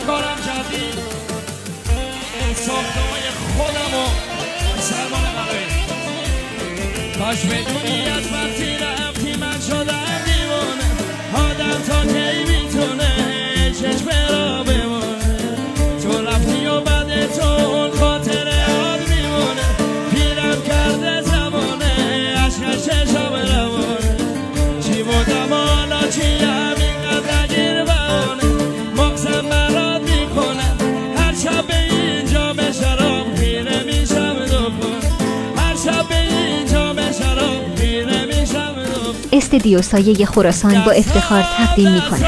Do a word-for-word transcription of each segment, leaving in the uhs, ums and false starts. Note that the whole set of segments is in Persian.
کارم کردی ساختمای خودم و سلمان قلبی کاش بدونی از وقتی رفتی من شدم دیوانه آدم تا کی میتونه چشم را بمونه تو رفتی و بعد تو اون خاطره یاد میمونه پیرم کرده زمانه عشق چشم روانه چی بودم حالا چیم اینقدر نگیر بهانه مغزم برات میکنه هر شب به اینجا به شراب پیره میشم دوباره هر شب به اینجا به شراب پیره میشم دوباره. استدیو سایه خراسان با افتخار تقدیم میکند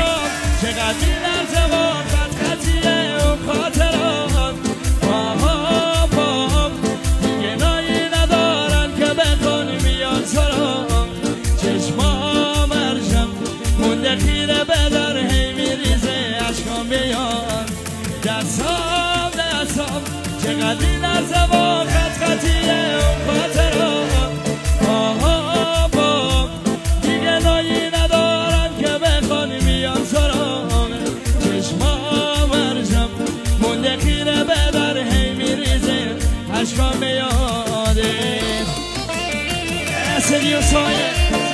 خیره بدر هی میریزه عشقام بیان دستام دستام چقدر این لرزه با خط خطیه اون خاطران آها با دیگه نایی ندارن که بخوانی میان سرام چشمام ورشم مونده خیره بدر هی میریزه عشقام بیان استدیو سایه